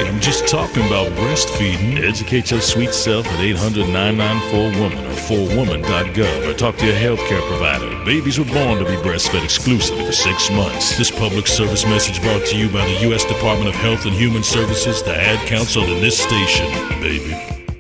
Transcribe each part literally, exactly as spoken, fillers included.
I'm just talking about breastfeeding. Educate your sweet self at eight hundred, nine nine four, woman or four woman dot gov or talk to your healthcare provider. Babies were born to be breastfed exclusively for six months. This public service message brought to you by the U S Department of Health and Human Services, the Ad Council, and this station, baby.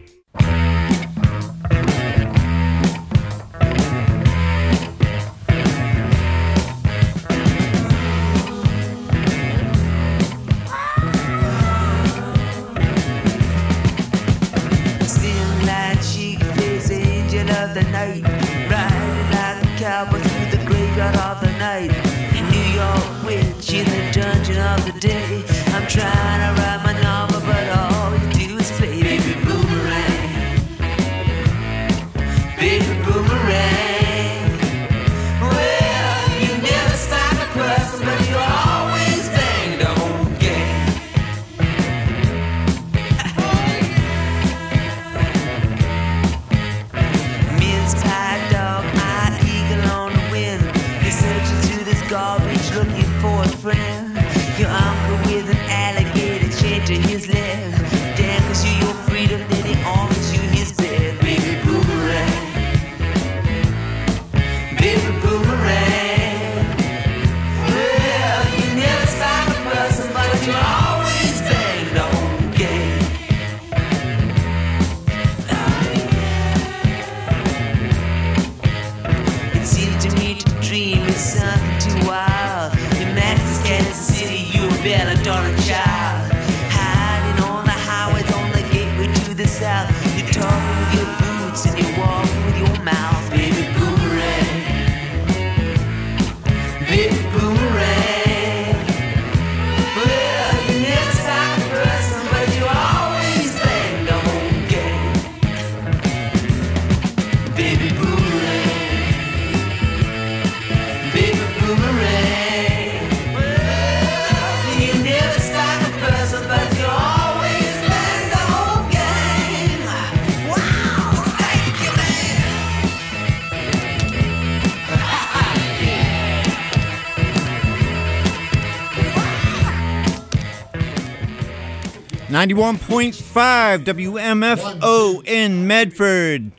ninety-one point five W M F O in Medford.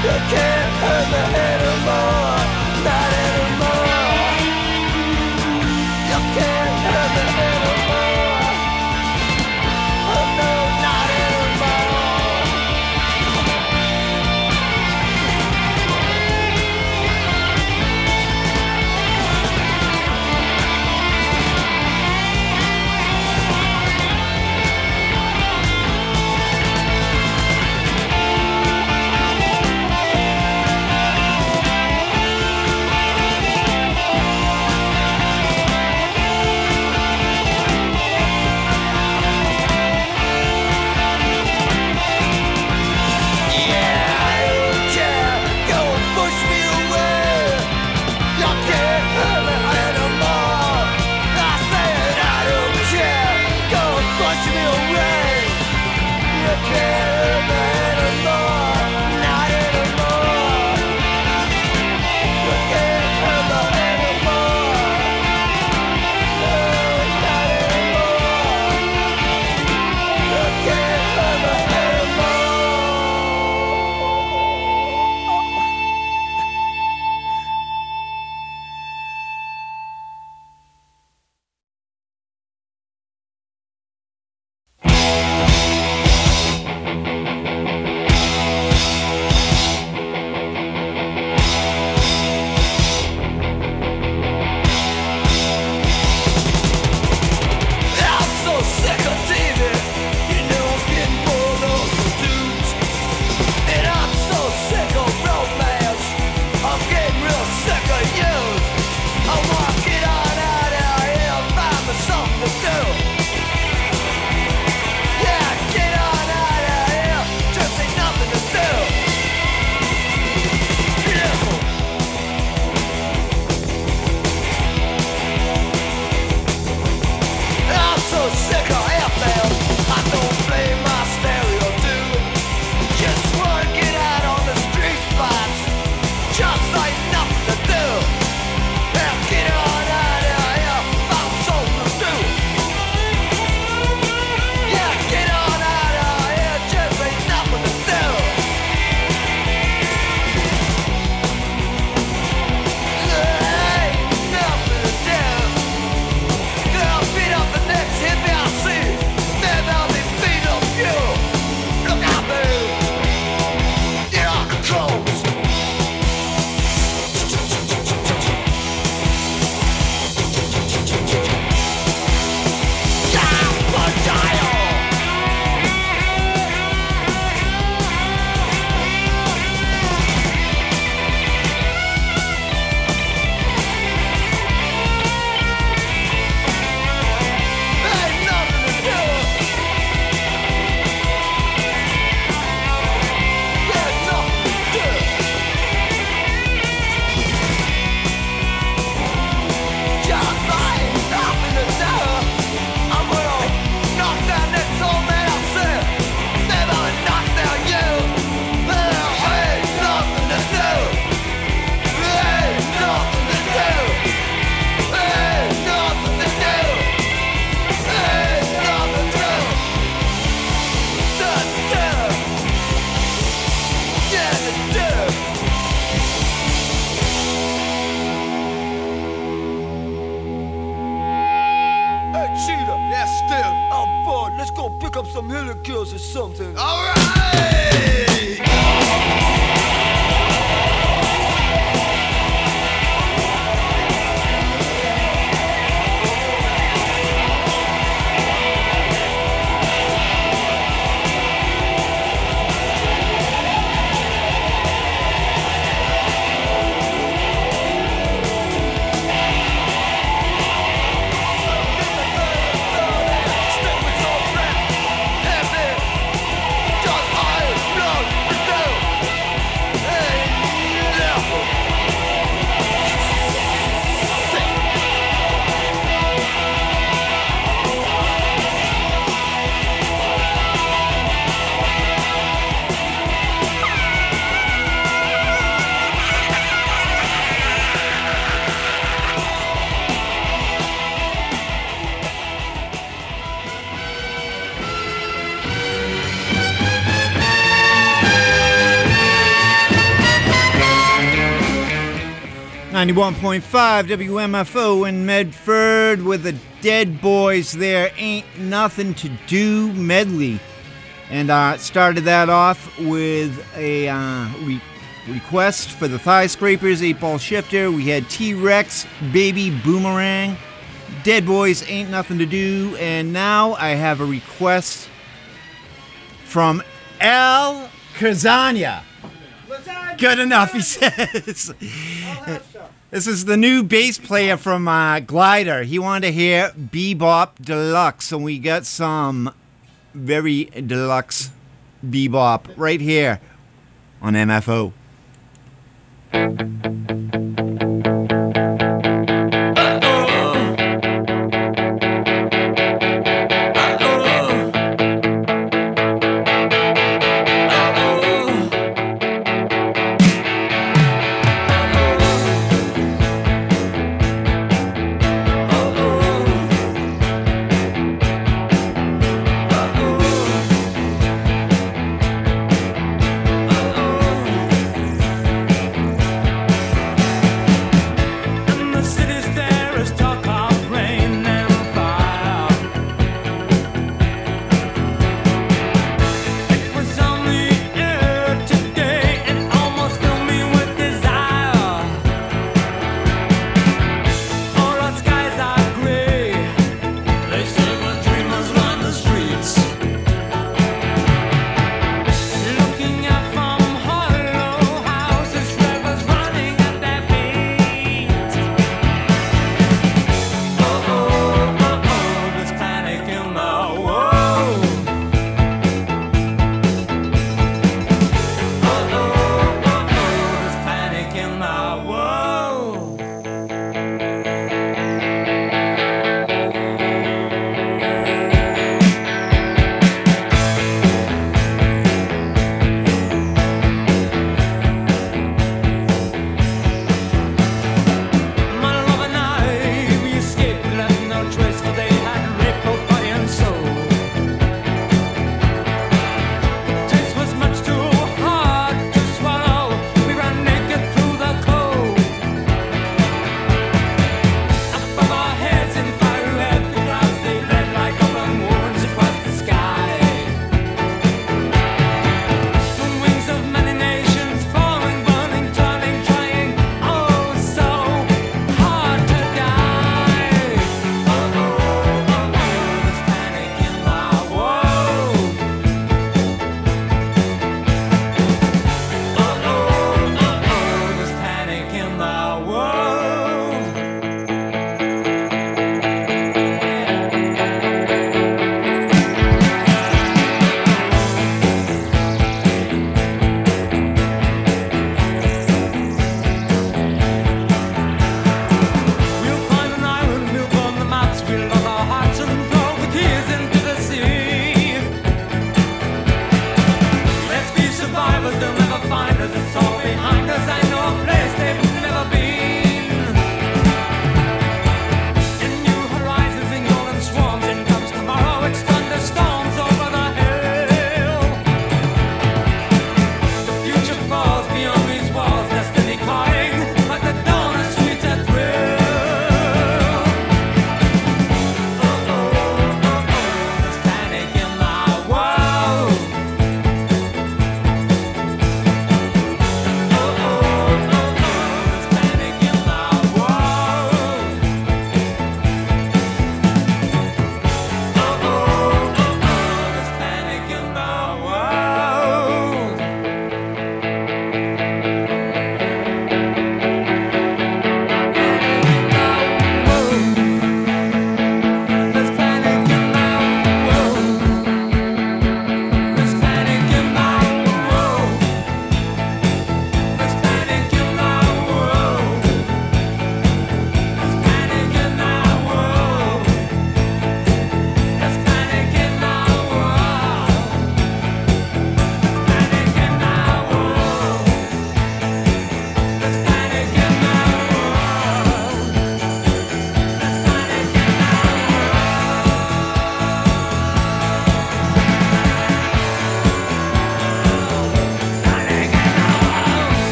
Can't hurt me anymore, not anymore. some hula kills or something. All right! Just I ninety-one point five W M F O in Medford with the Dead Boys. There Ain't Nothing to Do medley. And uh, started that off with a uh, re- request for the Thigh Scrapers, eight Ball Shifter. We had T-Rex, Baby Boomerang, Dead Boys, Ain't Nothing to Do. And now I have a request from Al Kazania. Good enough, he says. This is the new bass player from uh, Glider. He wanted to hear Bebop Deluxe, so we got some very deluxe bebop right here on M F O.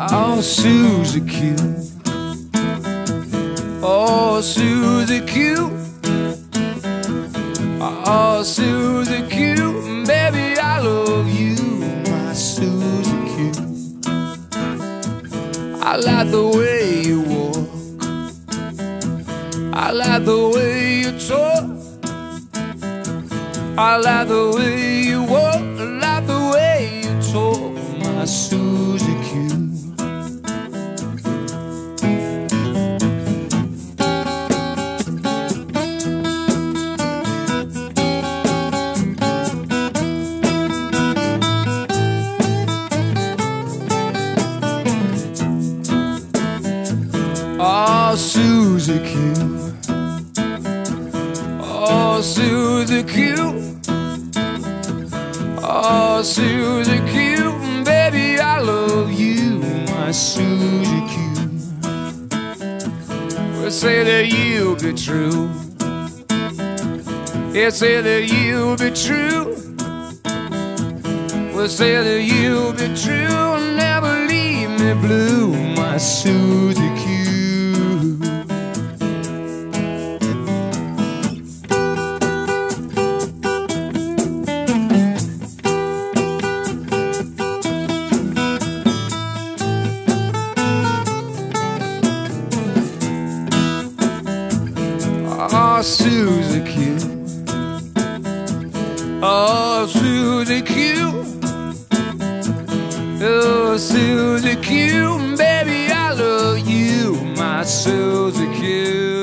Oh, Susie Q. Oh, Susie Q. Oh, Susie Q. Baby, I love you, my Susie Q. I like the way you walk, I like the way you talk, I like the way you walk, I like the way you talk, my Susie Q. Oh, Susie Q. Oh, Susie Q. Oh, Susie Q. Baby, I love you, my Susie Q. We'll say that you'll be true. Yeah, say that you'll be true. We'll say that you'll be true. Never leave me blue, my Susie Q. Oh, Susie Q. Oh, Susie Q. Oh, Susie Q. Baby, I love you, my Susie Q.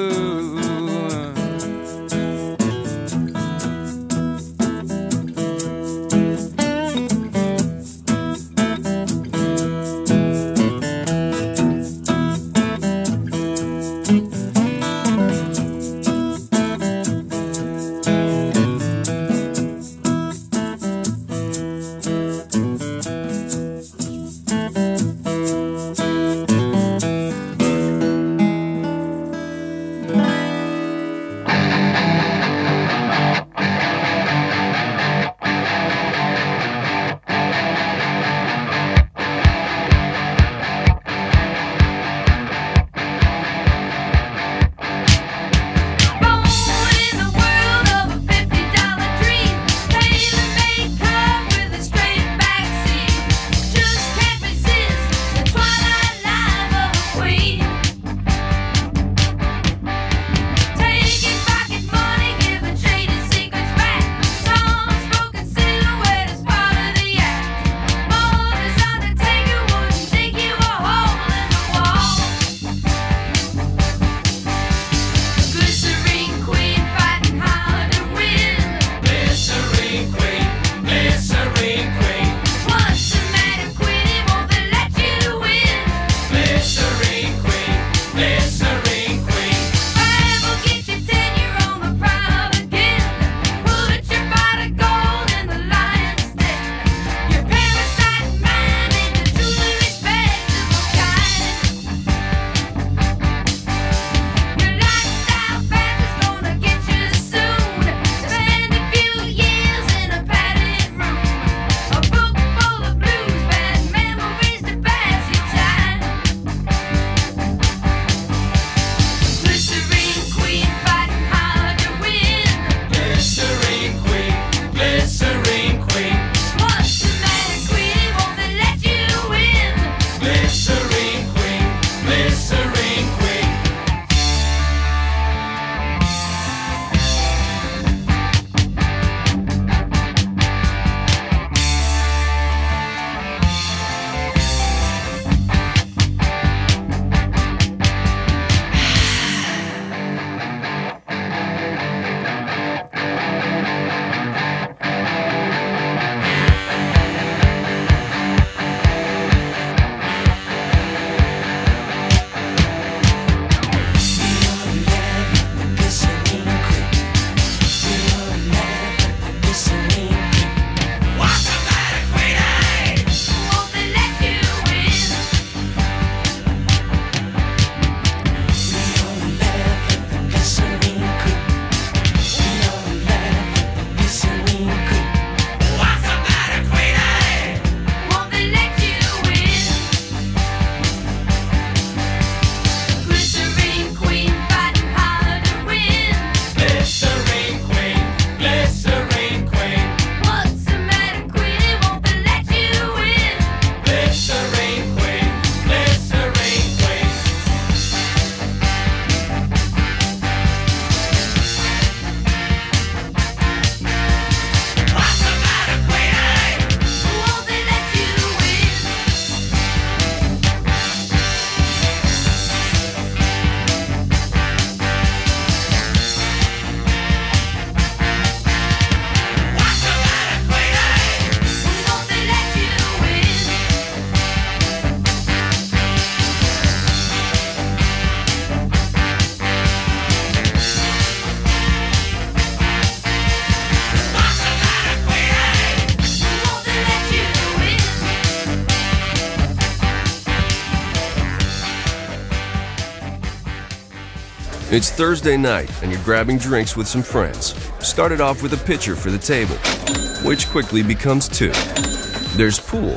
It's Thursday night, and you're grabbing drinks with some friends. Started off with a pitcher for the table, which quickly becomes two. There's pool.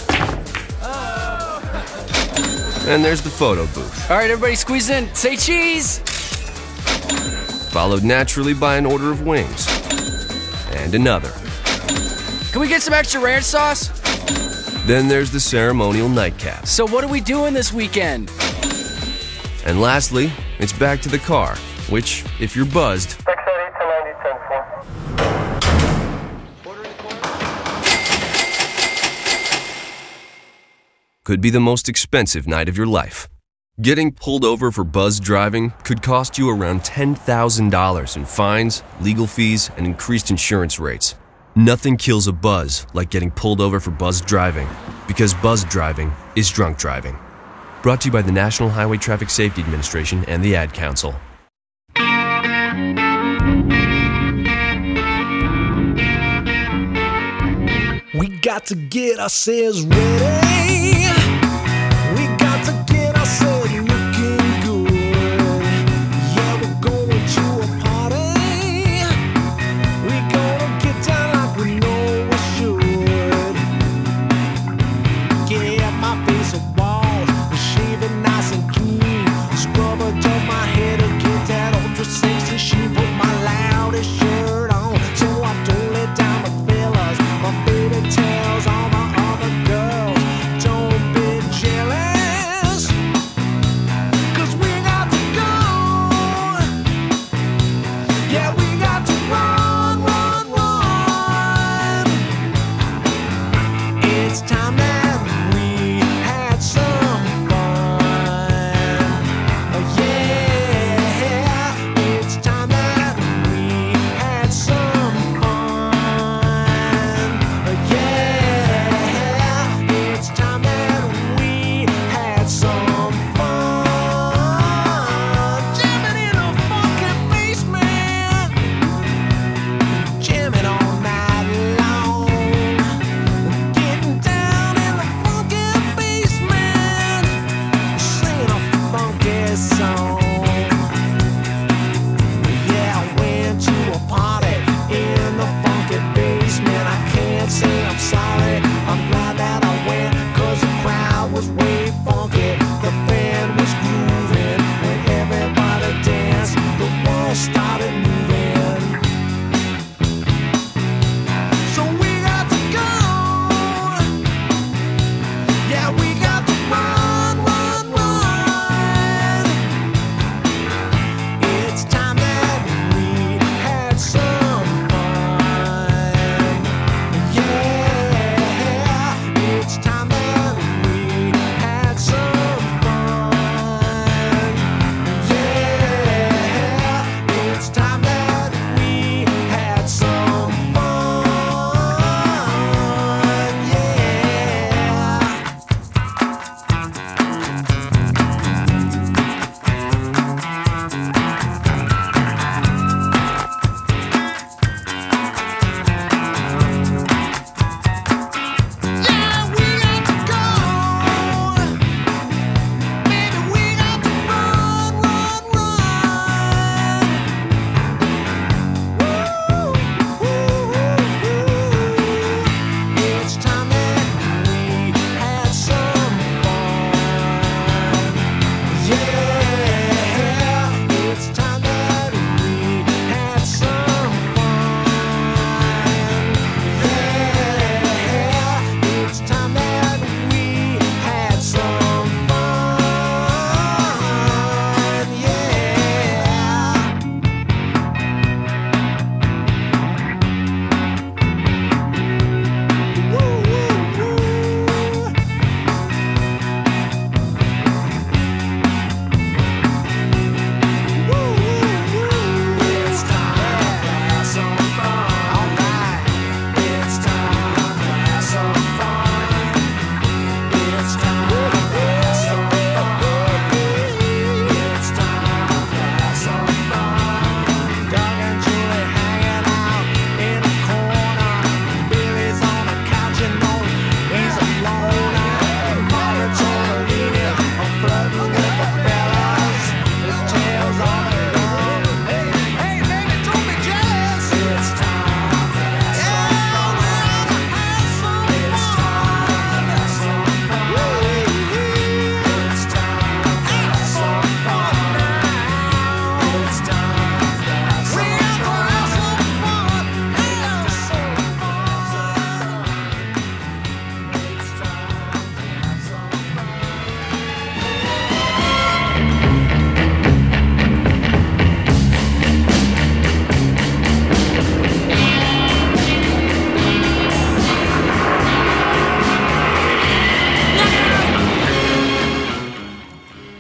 And there's the photo booth. All right, everybody squeeze in. Say cheese! Followed naturally by an order of wings. And another. Can we get some extra ranch sauce? Then there's the ceremonial nightcap. So what are we doing this weekend? And lastly, it's back to the car, which, if you're buzzed, could be the most expensive night of your life. Getting pulled over for buzz driving could cost you around ten thousand dollars in fines, legal fees, and increased insurance rates. Nothing kills a buzz like getting pulled over for buzz driving, because buzz driving is drunk driving. Brought to you by the National Highway Traffic Safety Administration and the Ad Council. We got to get ourselves ready. We got to get ourselves looking good. Yeah, we're going to a party. We're gonna get down like we know we should. Get my face a wall, shave it nice and clean. Scrub it on my head and get that ultra sexy. She put my loudest shirt on, so I don't let down the fellas. My baby tells all my other girls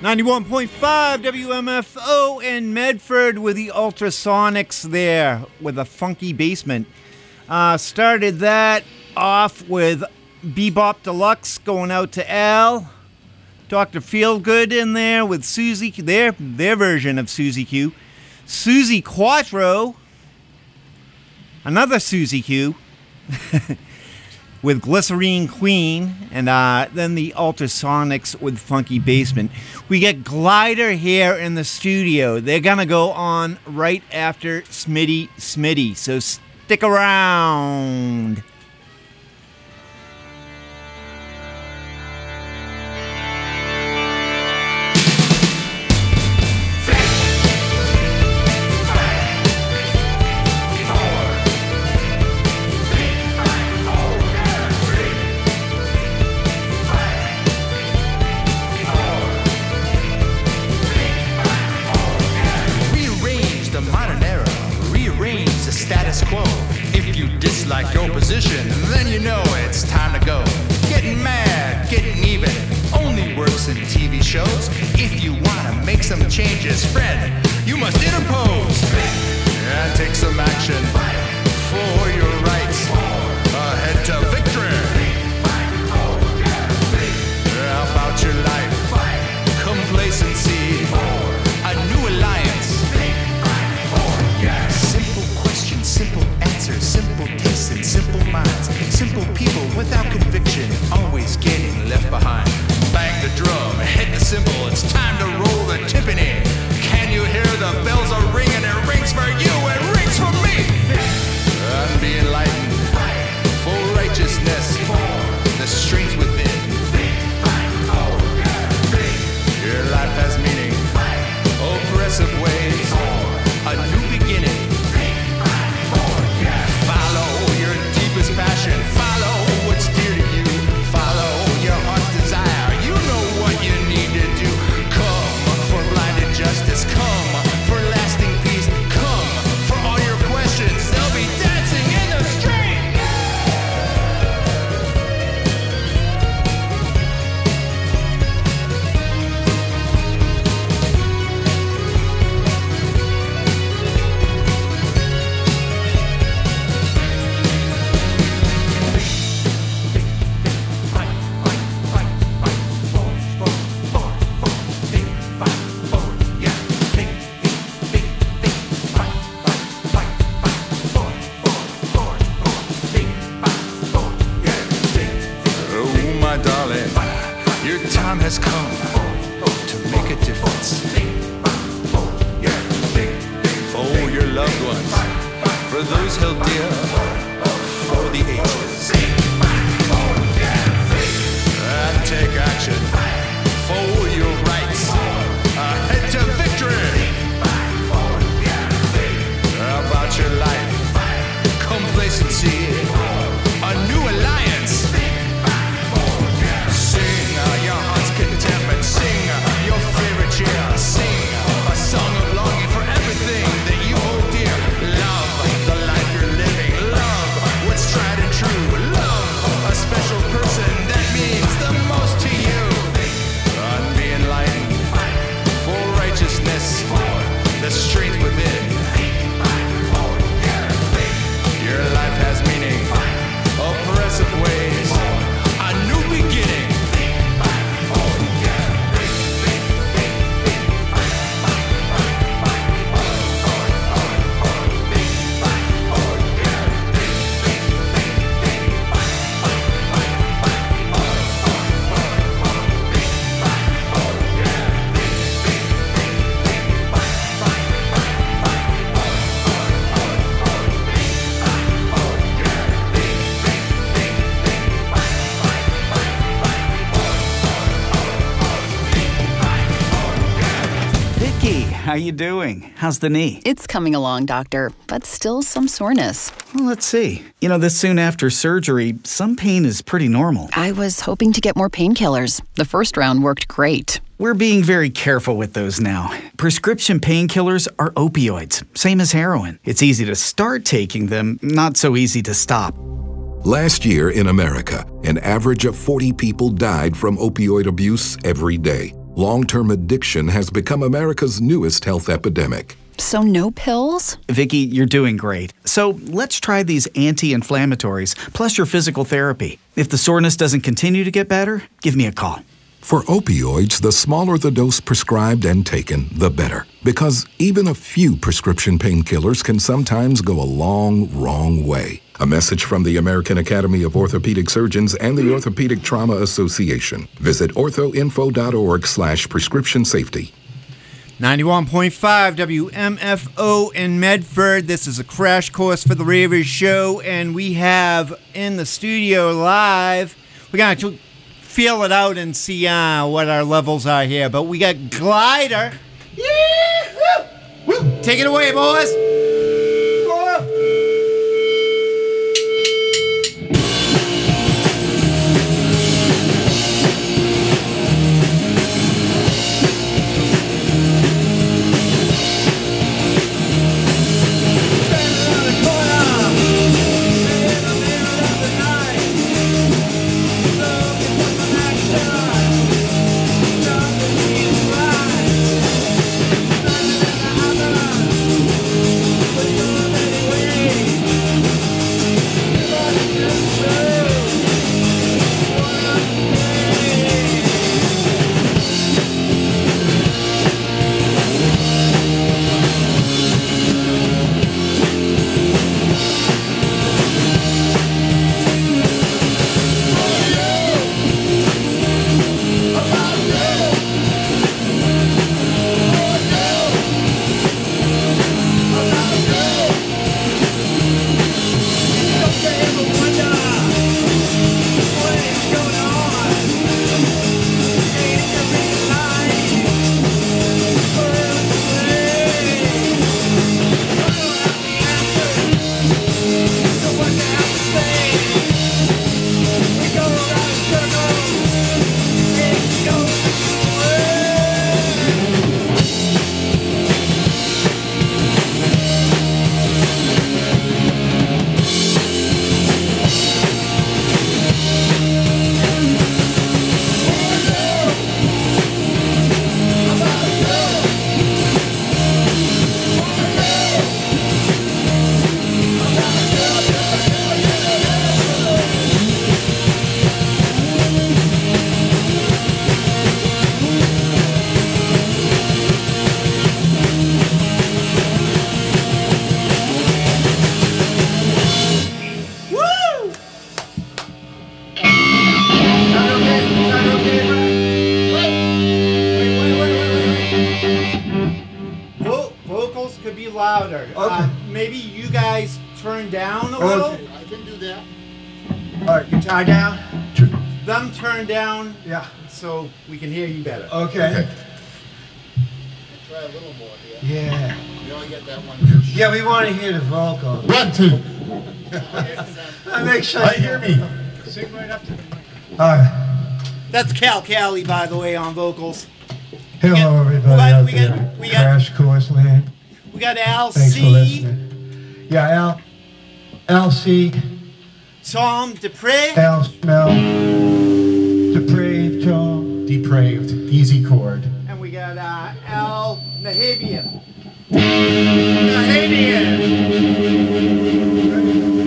ninety-one point five W M F O in Medford with the Ultrasonics there with a funky basement. Uh, started that off with Bebop Deluxe going out to Al. Doctor Feelgood in there with Susie, their, their version of Susie Q. Susie Quattro, another Susie Q. with Glycerine Queen, and uh, then the Ultrasonics with Funky Basement. We get Glider here in the studio. They're going to go on right after Smitty Smitty, so stick around. Like your position, then you know it's time to go. Getting mad, getting even, only works in T V shows. If you wanna make some changes, friend, you must interpose and take some action for your rights. Ahead to victory. About your life, complacency, a new alliance. Simple questions, simple answers, simple tastes and simple minds. Simple people without conviction, always getting left behind. Bang the drum, hit the cymbal, it's time to roll the timpani. Can you hear the bells are ringing? It rings for you, it rings for me. And be enlightened, for righteousness, the strength within. Your life has meaning, oppressive ways, a new beginning. Passion, follow what's dear to you, follow your heart's desire, you know what you need to do. Come for blinded justice, come for lasting peace, come for all your questions, they'll be dancing in the street. Has come to make a difference for your loved ones, for those held dear, for the ages. And take action for your rights. Ahead to victory. About your life, complacency, a new alliance. Contentment, sing your favorite cheer, sing a song of longing for everything that you hold dear. Love the life you're living, love what's tried and true, love a special person that means the most to you. And be enlightened for righteousness, the strength within. Your life has meaning, oppressive ways, a new beginning. How you doing? How's the knee? It's coming along, doctor, but still some soreness. Well, let's see. You know, this soon after surgery, some pain is pretty normal. I was hoping to get more painkillers. The first round worked great. We're being very careful with those now. Prescription painkillers are opioids, same as heroin. It's easy to start taking them, not so easy to stop. Last year in America, an average of forty people died from opioid abuse every day. Long-term addiction has become America's newest health epidemic. So no pills? Vicky, you're doing great. So let's try these anti-inflammatories plus your physical therapy. If the soreness doesn't continue to get better, give me a call. For opioids, the smaller the dose prescribed and taken, the better. Because even a few prescription painkillers can sometimes go a long, wrong way. A message from the American Academy of Orthopedic Surgeons and the Orthopedic Trauma Association. Visit orthoinfo.org slash prescription safety. ninety-one point five W M F O in Medford. This is a crash course for the Ravers show, and we have in the studio live, we're going to feel it out and see uh, what our levels are here, but we got Glider. Yee-hoo! Take it away, boys. Louder. Okay. Uh, maybe you guys turn down a little. Okay. I can do that. All right, guitar down. Them turn down. Yeah. So we can hear you better. Okay. okay. Try a little more here. Yeah. We only get that one. Yeah, we want to hear the vocal. One, two. I make sure. I hear me. Sing right up to the mic. All right. That's Cal Cali, by the way, on vocals. Hello, got, everybody we got, out we there. got, we got, Crash Course Land. We got Al Thanks C. for listening. Yeah, Al. Al C. Tom Dupre. Al Smell. Depraved Tom. Depraved. Easy chord. And we got uh, Al Nahabian. Nahabian.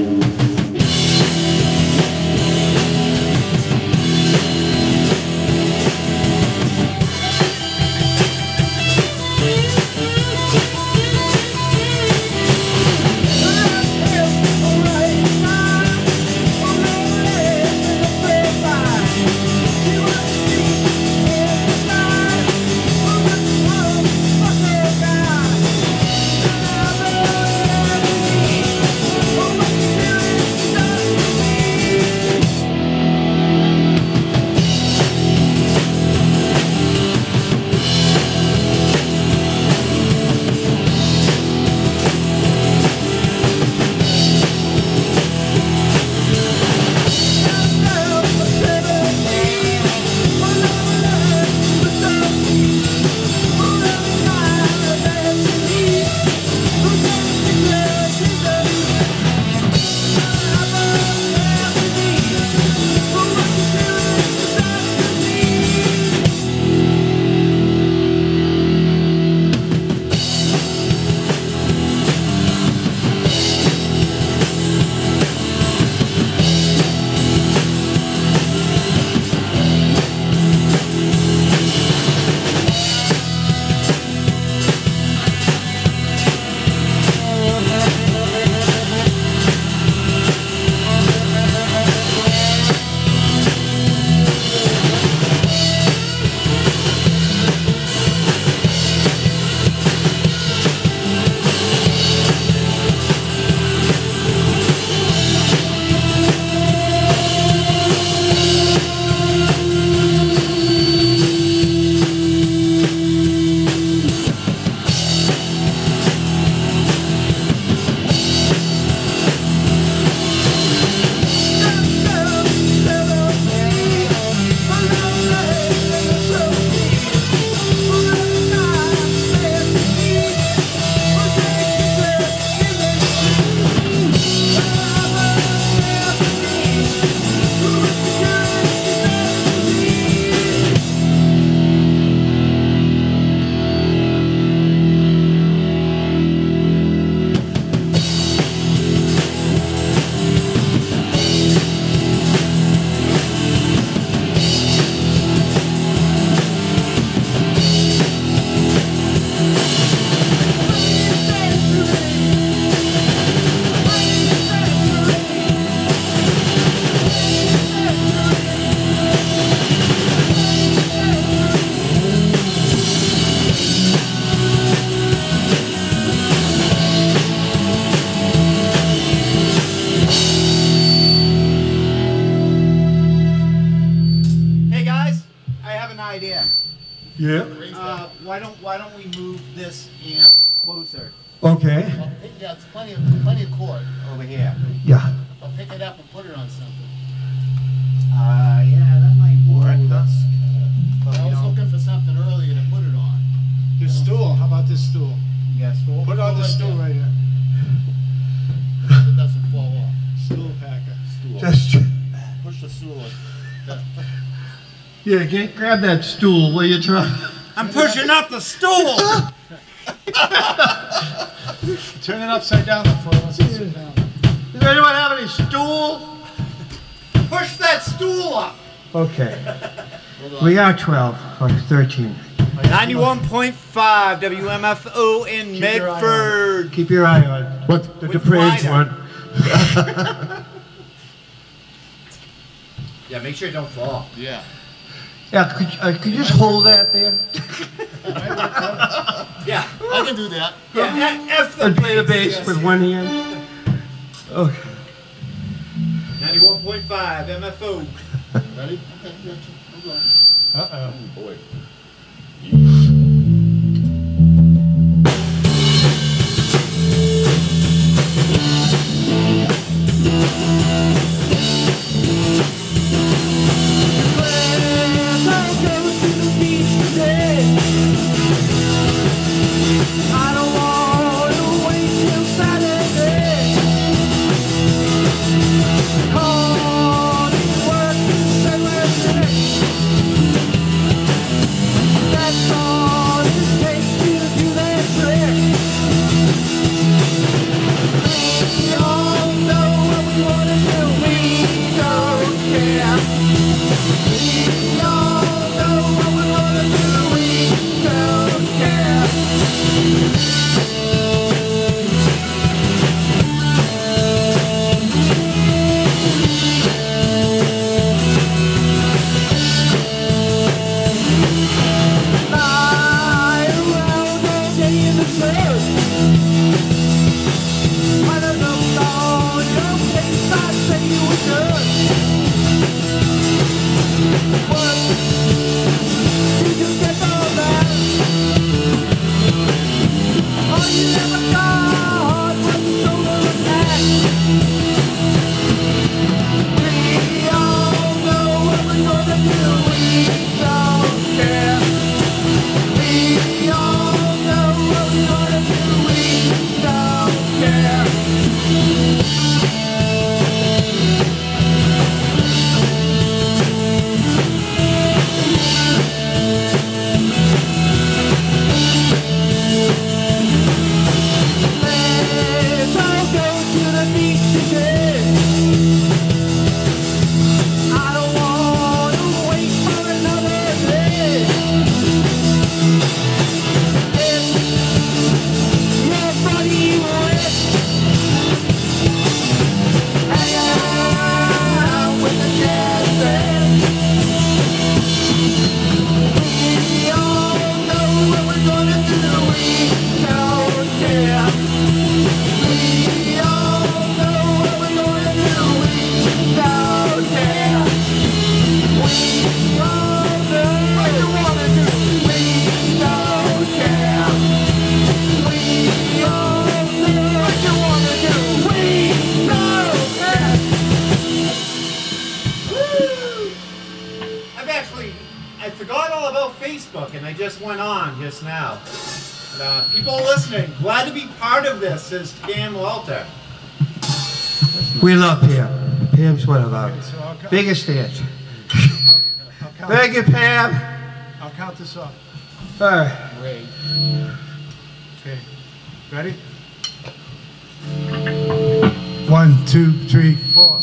Uh, why don't Why don't we move this amp closer Okay. Well, pick- yeah, it's plenty of plenty of cord. over here? Yeah. I'll pick it up and put it on something. Uh, yeah, that might work. That's. I was looking for something earlier to put it on. Your stool. How about this stool? Yeah, stool. Put it on the Right stool there. right here. So it doesn't fall off. Stool packer. Stool. Just. Push the stool. Yeah. Yeah, get, grab that stool, will you, try? I'm pushing up the stool. Turn it upside down before it wants to sit down. Does anyone have any stool? Push that stool up. Okay. We are twelve or thirteen. ninety-one point five W M F O in Keep your eye on Medford. Keep your eye on what the With depraved Ryder. one. Yeah, make sure it don't fall. Yeah. Yeah, could, uh, could you just hold that there? Yeah. I can do that. Yeah. F the And play the bass yes. with one hand. Okay. ninety-one point five M F O. Ready? Okay, gotcha. I'm going. Uh-oh. Oh, boy. I don't want to wait till Saturday. Call it work and say we're sick. That's all it takes to do that trick. We all know what we want to do. We don't care. We all know what we want to do. We don't care. Lie around all day in the sun. When I look on your face, I say you were done. What did you get all that? All you ever got was a shoulder attack. We all know what we're gonna do. We don't care. We all know what we're gonna do. We don't care. Let's all go to the beach again. I don't want to wait for another day. If your body wet, hang out with the jazz band. We all know what we're gonna do. We don't care. We all know what we're gonna do. We don't care. We all know what you wanna do. We don't care. We all know what you wanna do. We don't care. I've actually, I forgot all about Facebook and I just went on just now. But, uh, people listening, glad to be part of this, says Pam Walter. We love Pam. Pam's one of our biggest fans. I'll count, Thank you, Pam. I'll count this off. All right. Great. Okay. Ready? One, two, three, four.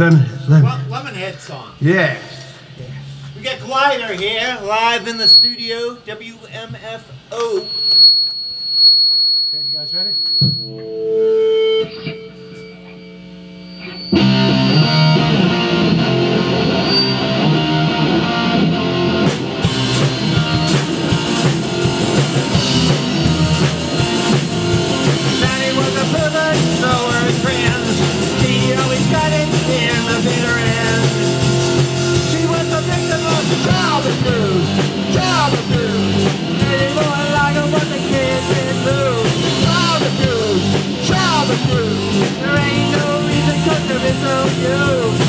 lemon, lemon. Lemonhead song. Yeah. We got Glider here, live in the studio, W M F O. Okay, you guys ready? Nanny was a perfect, so were his friends. She always got it in the bitter end. She was the victim of child abuse, child abuse. Anyone like her, but the kids didn't lose. Child abuse, child abuse. There ain't no reason, 'cause there is no use.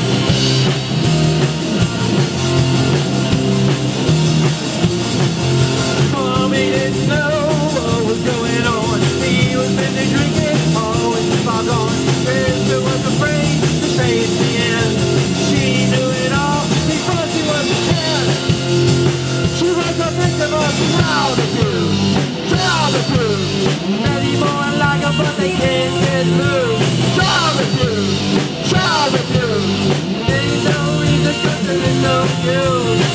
Mommy didn't know what was going on. He was busy drinking, always fog on. Sister was afraid to face the end. She knew it all before she was ten. She was a victim of child abuse, child abuse. Anyone like her, but they can't get loose. Child abuse, child abuse. Ain't no reason, 'cause there is no use.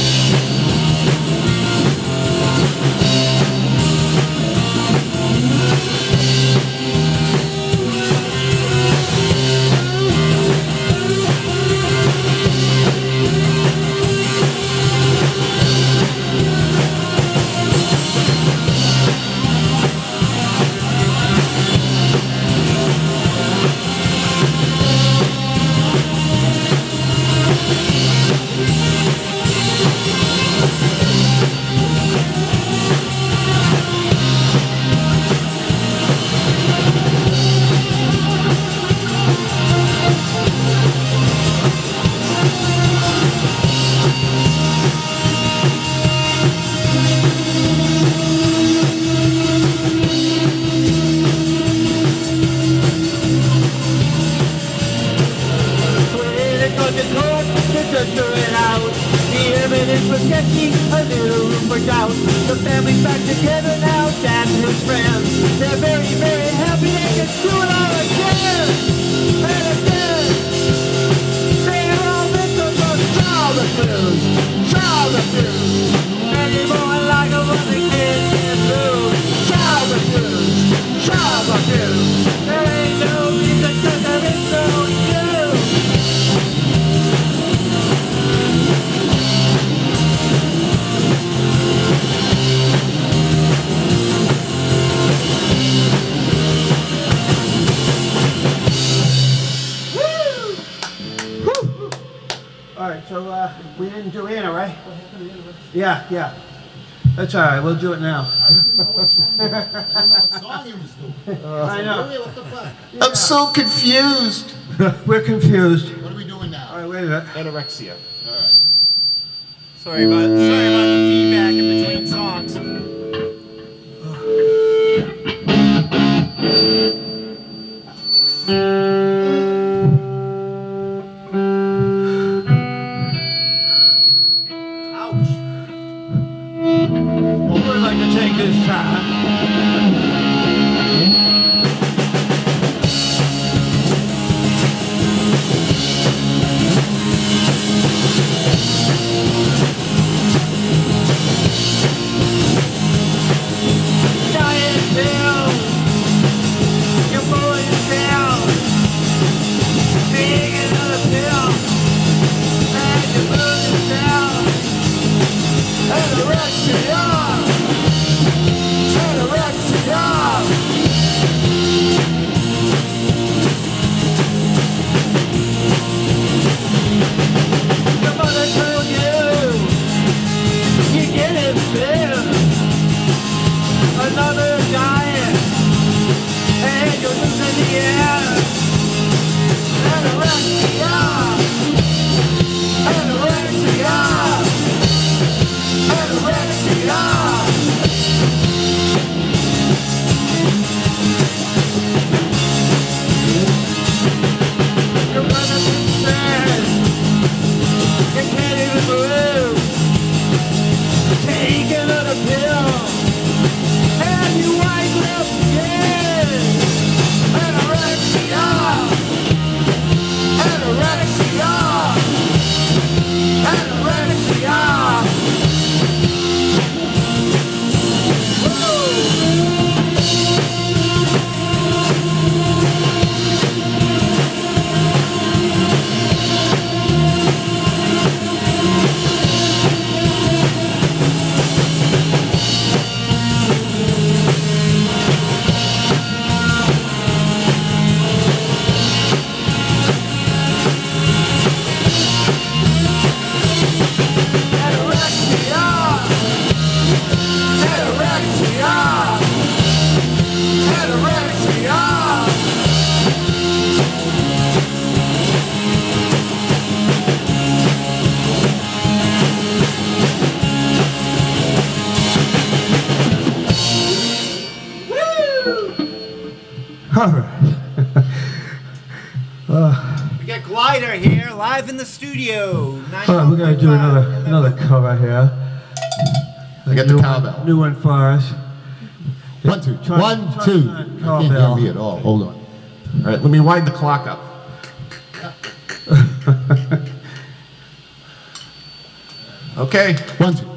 The family's back together now, Dad and his friends. They're very, very happy they can do it all again. And again. They're all victims of child abuse, child abuse. Anyone like a one they can't get loose. Child abuse, child abuse. There ain't no reason, 'cause there is no use. All right, so uh, we didn't do Anna, right? Yeah, yeah. That's all right. We'll do it now. I don't know what song he was doing. I know. What the fuck? I'm so confused. We're confused. What are we doing now? All right, wait a minute. Anorexia. All right. Sorry about, sorry about the feedback in between songs. Well, we'd like to take this time. Giant Bill, your boy is down. Big another pill, and your moon is down. Anorexia, anorexia. Your mother told you you get it thin. Another diet, and you're losing the end. Anorexia, anorexia, anorexia. Your brother's sad, you can't even move. Take another pill. And you wake up again. Anorexia, anorexia. All right. uh, We got Glider here, live in the studio. all right, we're gonna do another another cover here. I got the cowbell. New one for us. One, two. Try- One, try two. to find I can't cowbell. hear me at all. Hold on. All right, let me wind the clock up. Okay, one, two.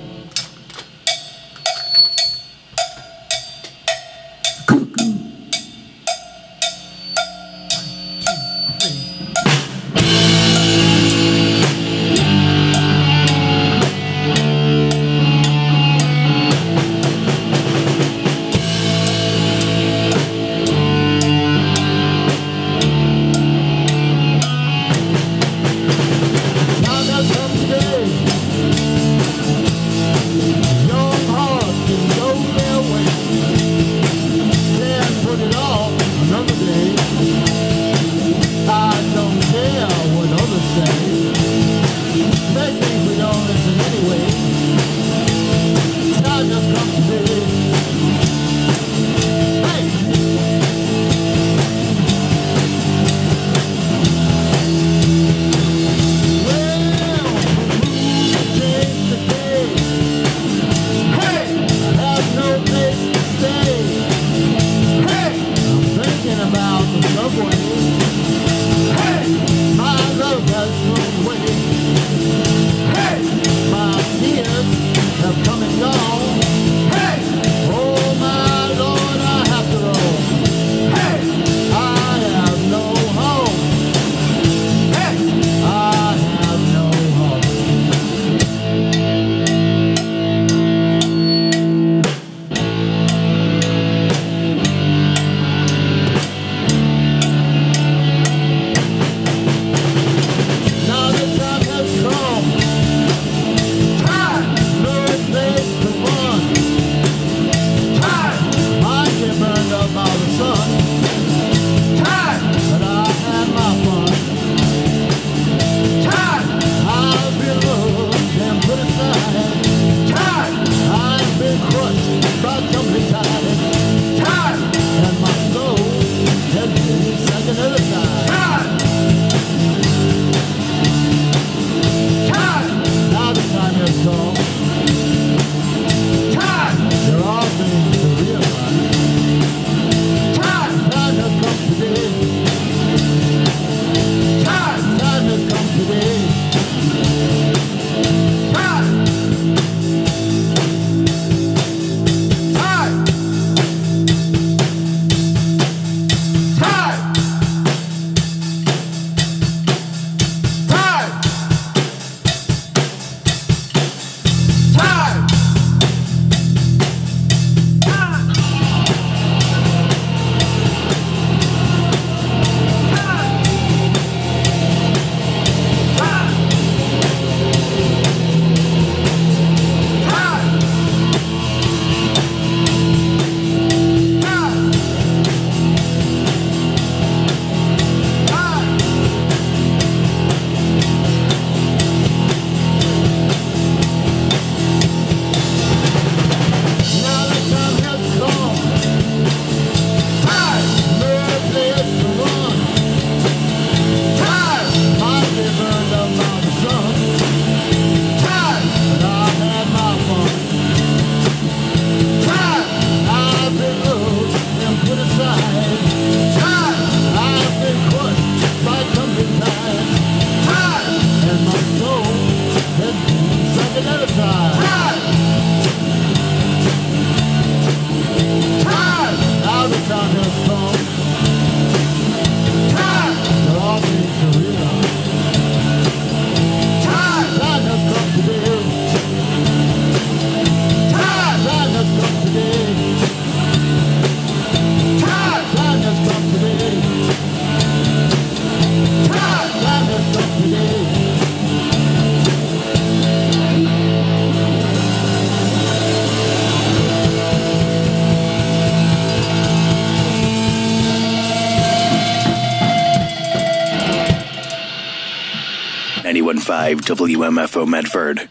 ninety-one point five W M F O Medford.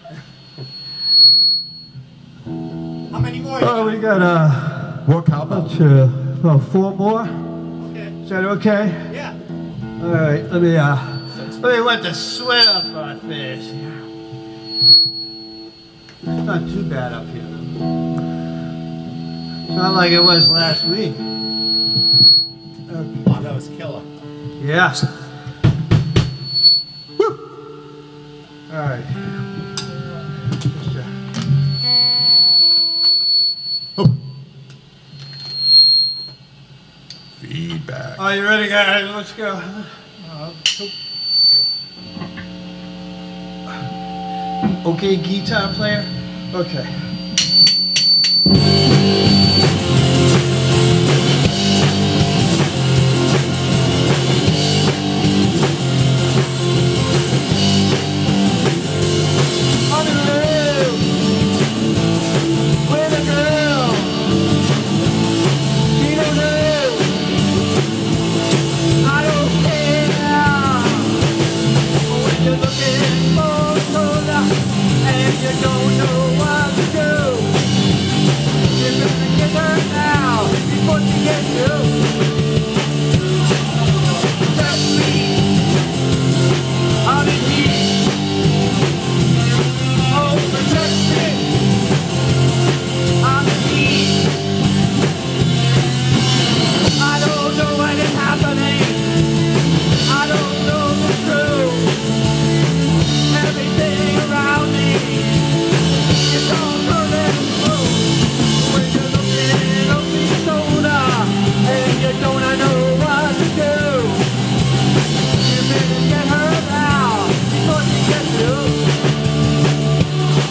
How many more? Oh, we got uh, more cowbell. Uh, about four more. that okay? Yeah. All right, let me, uh, let me wipe the sweat off my face here. It's not too bad up here. It's not like it was last week. Oh, that was killer. Yeah. Woo! All right. Just, uh, Feedback. Are you ready, guys? Let's go. Uh, Okay, guitar player? Okay.